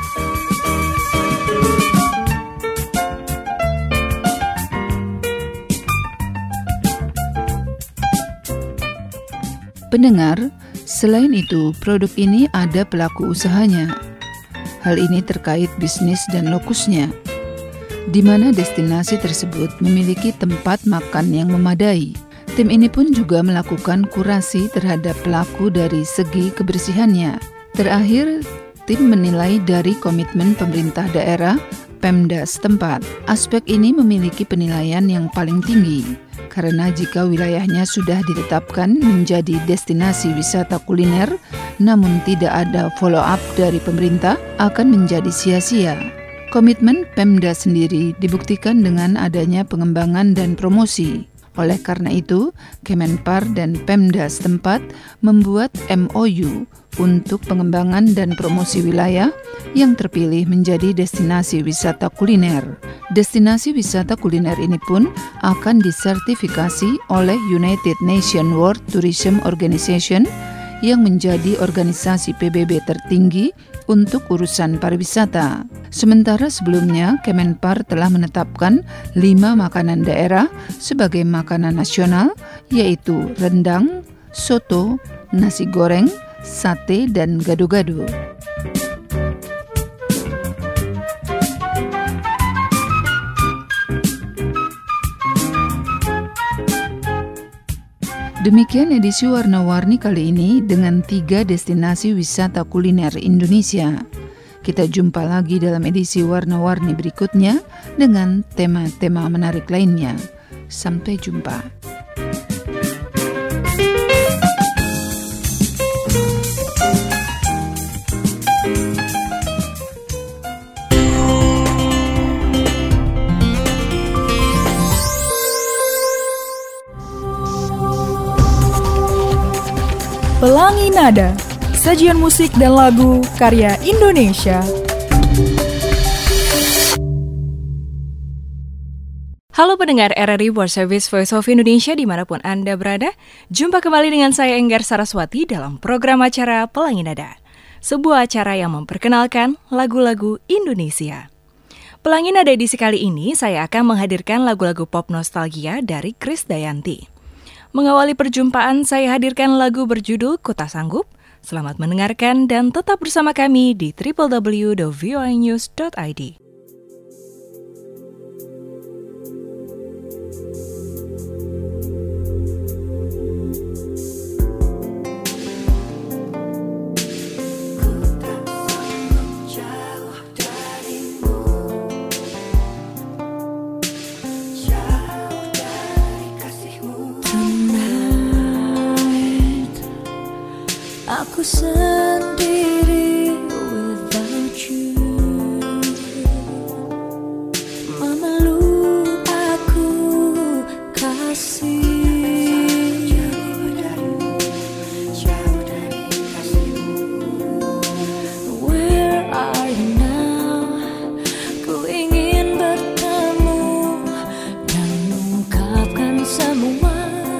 Pendengar, selain itu, produk ini ada pelaku usahanya. Hal ini terkait bisnis dan lokusnya, di mana destinasi tersebut memiliki tempat makan yang memadai. Tim ini pun juga melakukan kurasi terhadap pelaku dari segi kebersihannya. Terakhir, tim menilai dari komitmen pemerintah daerah, Pemda setempat. Aspek ini memiliki penilaian yang paling tinggi, karena jika wilayahnya sudah ditetapkan menjadi destinasi wisata kuliner, namun tidak ada follow-up dari pemerintah, akan menjadi sia-sia. Komitmen Pemda sendiri dibuktikan dengan adanya pengembangan dan promosi. Oleh karena itu, Kemenpar dan Pemda setempat membuat M O U untuk pengembangan dan promosi wilayah yang terpilih menjadi destinasi wisata kuliner. Destinasi wisata kuliner ini pun akan disertifikasi oleh United Nations World Tourism Organization yang menjadi organisasi P B B tertinggi untuk urusan pariwisata. Sementara sebelumnya, Kemenpar telah menetapkan lima makanan daerah sebagai makanan nasional, yaitu rendang, soto, nasi goreng, sate, dan gado-gado. Demikian edisi Warna-Warni kali ini dengan tiga destinasi wisata kuliner Indonesia. Kita jumpa lagi dalam edisi Warna-Warni berikutnya dengan tema-tema menarik lainnya. Sampai jumpa. Pelangi Nada, sajian musik dan lagu karya Indonesia. Halo pendengar R R I World Service Voice of Indonesia dimanapun Anda berada. Jumpa kembali dengan saya Enggar Saraswati dalam program acara Pelangi Nada, sebuah acara yang memperkenalkan lagu-lagu Indonesia. Pelangi Nada edisi kali ini saya akan menghadirkan lagu-lagu pop nostalgia dari Krisdayanti. Mengawali perjumpaan, saya hadirkan lagu berjudul Ku Tak Sanggup. Selamat mendengarkan dan tetap bersama kami di w w w dot v o a news dot i d. Aku sendiri without you, memeluk aku kasih, jauh darimu, jauh dari kasihmu. Where are you now? Ku ingin bertemu dan mengungkapkan semua.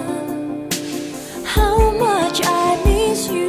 How much I miss you.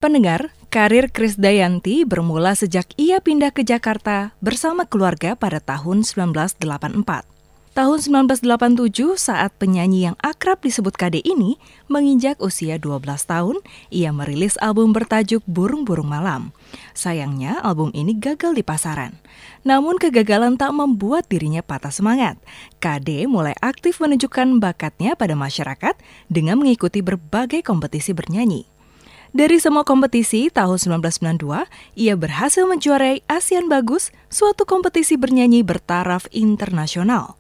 Pendengar, karir Krisdayanti bermula sejak ia pindah ke Jakarta bersama keluarga pada tahun sembilan belas delapan puluh empat. Tahun sembilan belas delapan puluh tujuh, saat penyanyi yang akrab disebut K D ini menginjak usia dua belas tahun, ia merilis album bertajuk Burung-Burung Malam. Sayangnya, album ini gagal di pasaran. Namun kegagalan tak membuat dirinya patah semangat. K D mulai aktif menunjukkan bakatnya pada masyarakat dengan mengikuti berbagai kompetisi bernyanyi. Dari semua kompetisi, tahun sembilan belas sembilan puluh dua, ia berhasil menjuarai Asian Bagus, suatu kompetisi bernyanyi bertaraf internasional.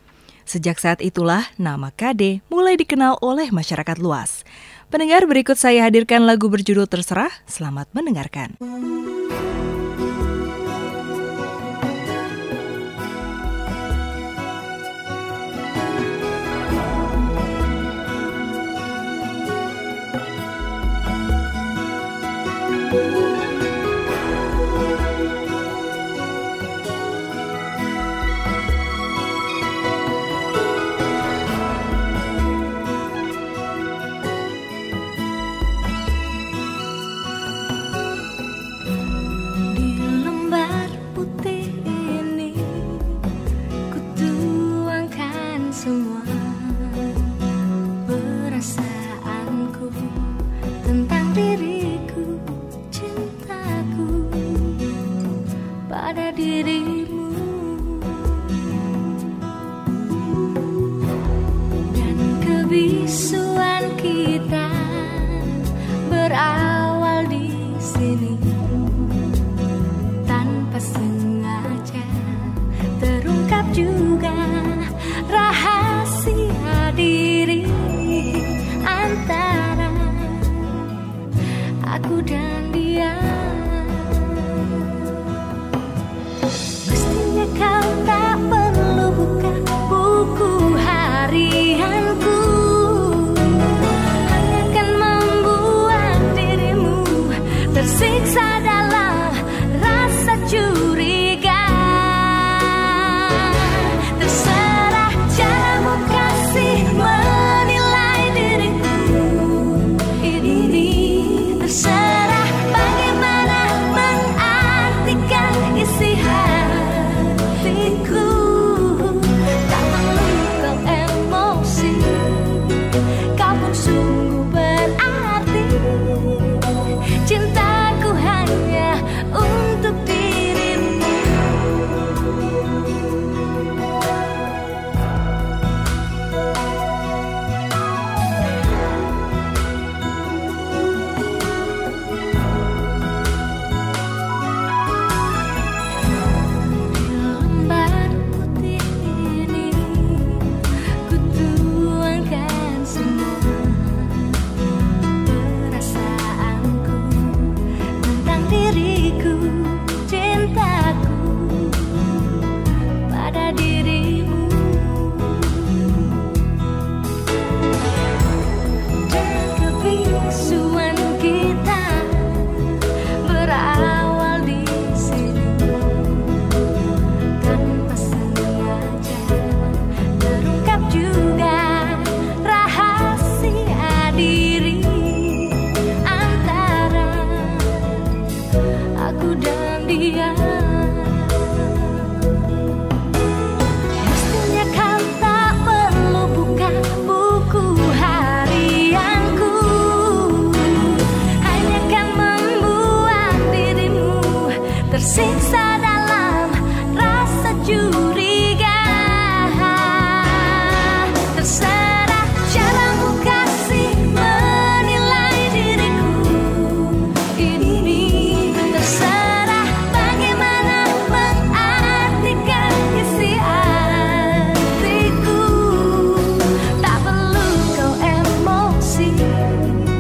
Sejak saat itulah, nama K D mulai dikenal oleh masyarakat luas. Pendengar, berikut saya hadirkan lagu berjudul Terserah. Selamat mendengarkan.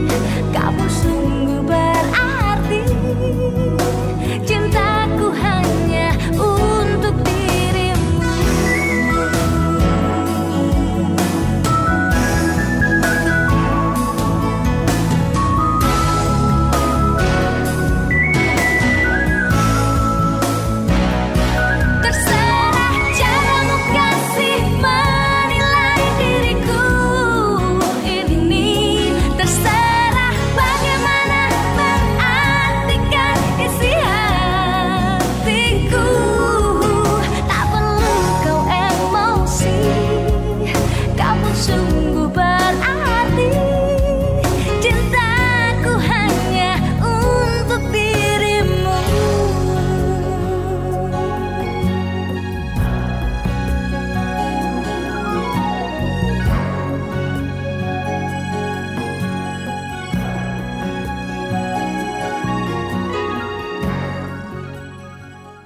Cintaku hanya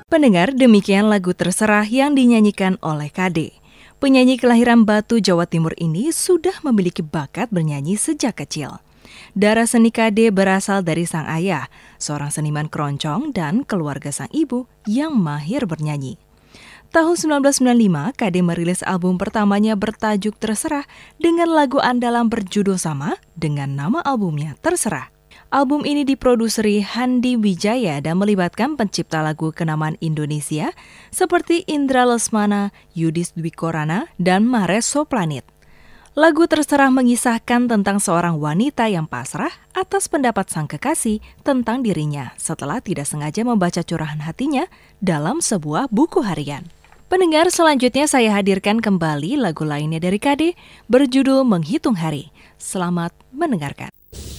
Pendengar, demikian lagu Terserah yang dinyanyikan oleh Kade. Penyanyi kelahiran Batu, Jawa Timur ini sudah memiliki bakat bernyanyi sejak kecil. Darah seni Kade berasal dari sang ayah, seorang seniman keroncong, dan keluarga sang ibu yang mahir bernyanyi. Tahun seribu sembilan ratus sembilan puluh lima, Kade merilis album pertamanya bertajuk Terserah dengan lagu andalan berjudul sama dengan nama albumnya Terserah. Album ini diproduseri Handi Wijaya dan melibatkan pencipta lagu kenamaan Indonesia seperti Indra Lesmana, Yudis Dwi Korana, dan Mares Soplanit. Lagu Terserah mengisahkan tentang seorang wanita yang pasrah atas pendapat sang kekasih tentang dirinya setelah tidak sengaja membaca curahan hatinya dalam sebuah buku harian. Pendengar, selanjutnya saya hadirkan kembali lagu lainnya dari Kade berjudul Menghitung Hari. Selamat mendengarkan.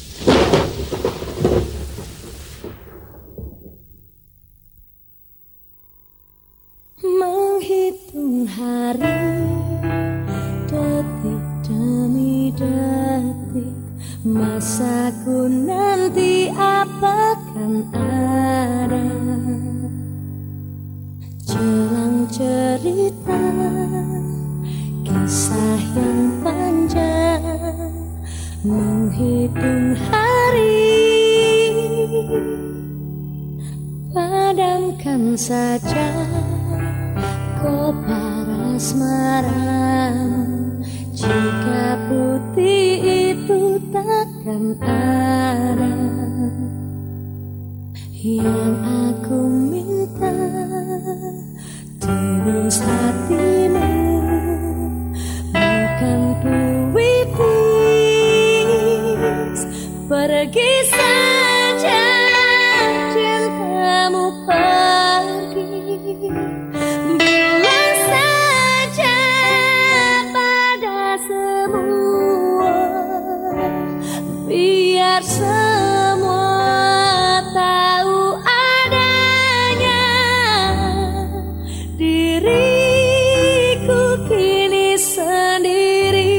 Menghitung hari, detik demi detik, masaku nanti apakan ada. Jelang cerita, kisah yang panjang, menghitung hari, padamkan saja kobar asmaramu, jika putih itu takkan ada. Yang aku minta tulus hatimu, bukan puitis. Pergi saja cintamu pergi, bilang saja pada semua, biar semua tahu adanya diriku kini sendiri.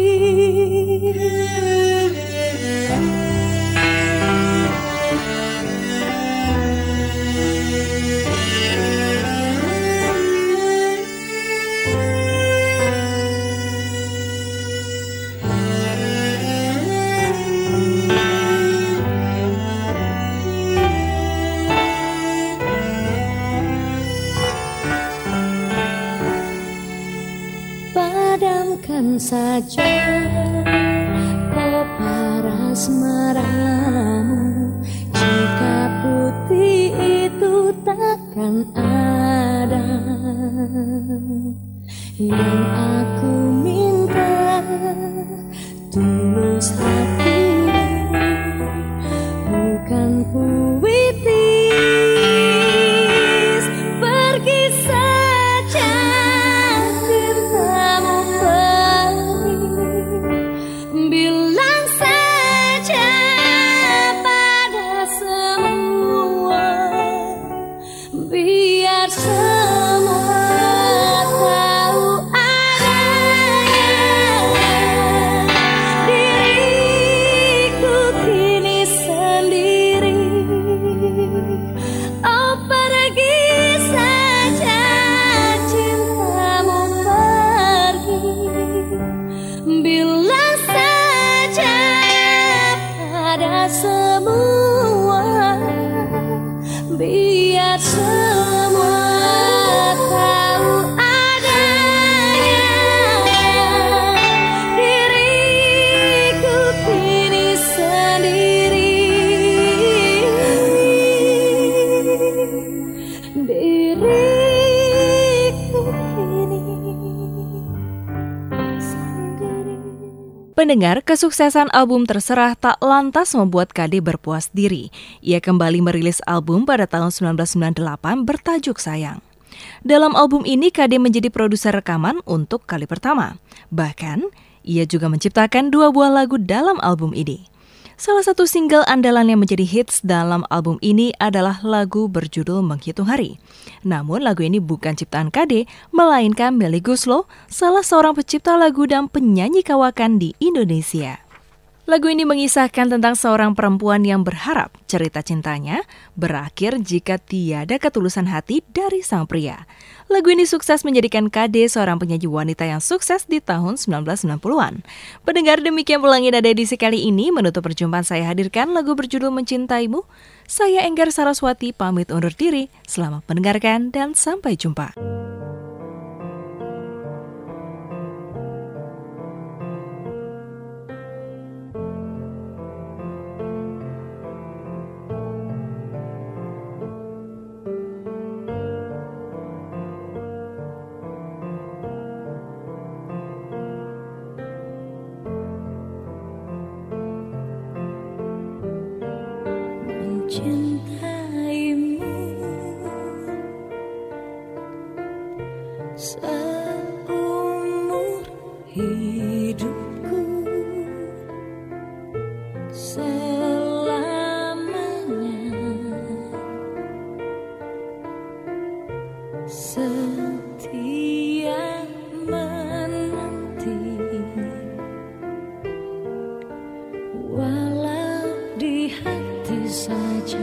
Padamkan saja kobar asmaramu, jika putih itu takkan ada. Yang aku minta tulus hatimu, bukan puitis. Pergi saja cintamu pergi, bilang saja pada semua, biar semua tahu adanya diriku kini sendiri. Oh, pergi saja cintamu pergi, bilang saja pada semua, biar semua tahu adanya diriku kini sendiri. Diriku kini sendiri. Pendengar, kesuksesan album Terserah tak lantas membuat Kade berpuas diri. Ia kembali merilis album pada tahun seribu sembilan ratus sembilan puluh delapan bertajuk Sayang. Dalam album ini, Kade menjadi produser rekaman untuk kali pertama. Bahkan, ia juga menciptakan dua buah lagu dalam album ini. Salah satu single andalan yang menjadi hits dalam album ini adalah lagu berjudul Menghitung Hari. Namun lagu ini bukan ciptaan Kade, melainkan Melly Goeslaw, salah seorang pencipta lagu dan penyanyi kawakan di Indonesia. Lagu ini mengisahkan tentang seorang perempuan yang berharap cerita cintanya berakhir jika tiada ketulusan hati dari sang pria. Lagu ini sukses menjadikan Kade seorang penyanyi wanita yang sukses di tahun sembilan belas sembilan puluhan. Pendengar, demikian Pelangi Nada edisi kali ini. Menutup perjumpaan saya hadirkan lagu berjudul Mencintaimu. Saya Enggar Saraswati pamit undur diri. Selamat mendengarkan dan sampai jumpa. Mencintaimu seumur hidupku, selamanya setia menanti, walau di hati saja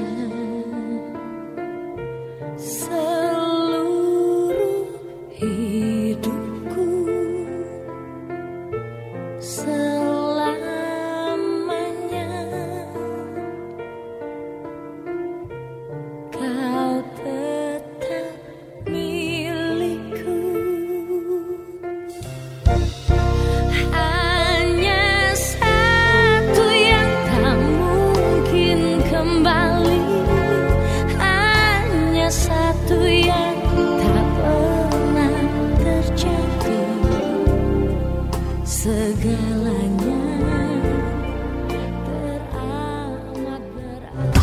seluruh hidupku, selamanya kau tetap milikku. Hanya satu yang tak mungkin kembali, hanya satu yang tak pernah terjadi. Segalanya teramat berarti.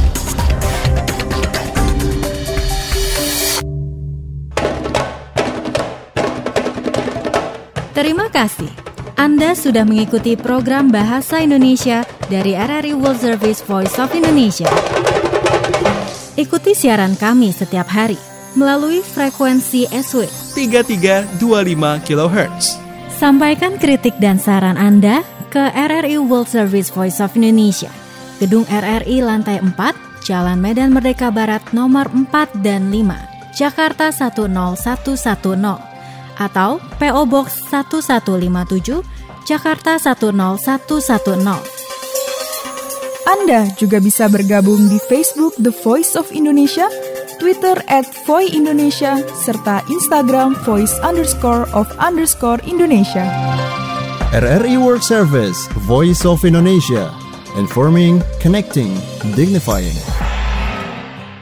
Terima kasih. Anda sudah mengikuti program Bahasa Indonesia dari R R I World Service Voice of Indonesia. Ikuti siaran kami setiap hari melalui frekuensi S W tiga tiga dua lima kilohertz. Sampaikan kritik dan saran Anda ke R R I World Service Voice of Indonesia, Gedung R R I lantai empat, Jalan Medan Merdeka Barat nomor empat dan lima, Jakarta satu nol satu satu nol, atau P O Box satu satu lima tujuh, Jakarta satu nol satu satu nol. Anda juga bisa bergabung di Facebook The Voice of Indonesia, Twitter at Voi Indonesia, serta Instagram voice underscore of underscore Indonesia. R R I World Service, Voice of Indonesia, informing, connecting, dignifying.